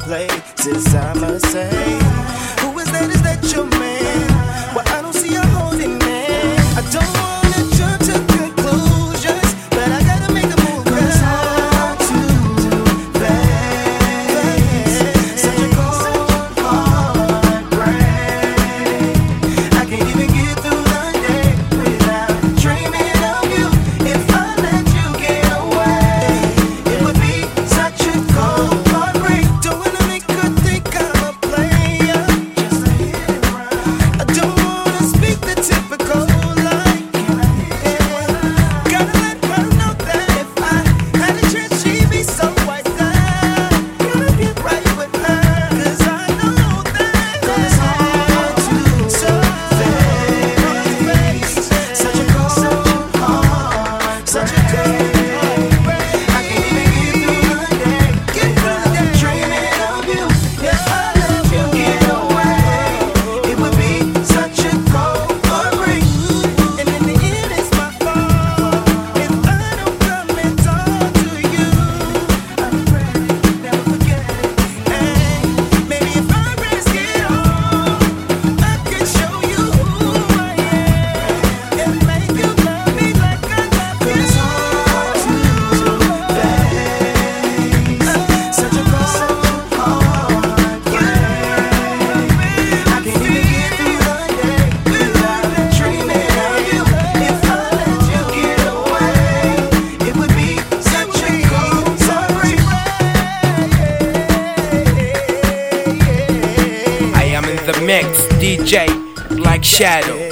places, I must say. Who is that? Is that your man? Well, I don't see you holding man. I don't wanna jump to conclusions, but I gotta make a move. Cause I'm too faced. Such a cold, hard brain. I can't even get through the day without dreaming of you. If I let you get away, it would be such a cold, hard break. Don't wanna make her think I'm a player, just a hit and run. I don't wanna speak the typical line. Gotta let her know that if I had a chance, she'd be so white down. Gotta get right with her, cause I know that it's hard to face. Such a cold, hard, such a cold break. I can't even get through the day dreaming of you. If I let you get away, it would be such a cold, hard break. And in the end, it's my fault if I don't come and talk to you. I'm afraid, never forget it. Hey, maybe if I risk it all, I could show you who I am and make you love me like I love you. It's hard to face such a cold, hard break. I can't even get through the day without dreaming of you. If I let you get away, it would be such a cold, hard break. I am in the mix, DJ Black Shadow.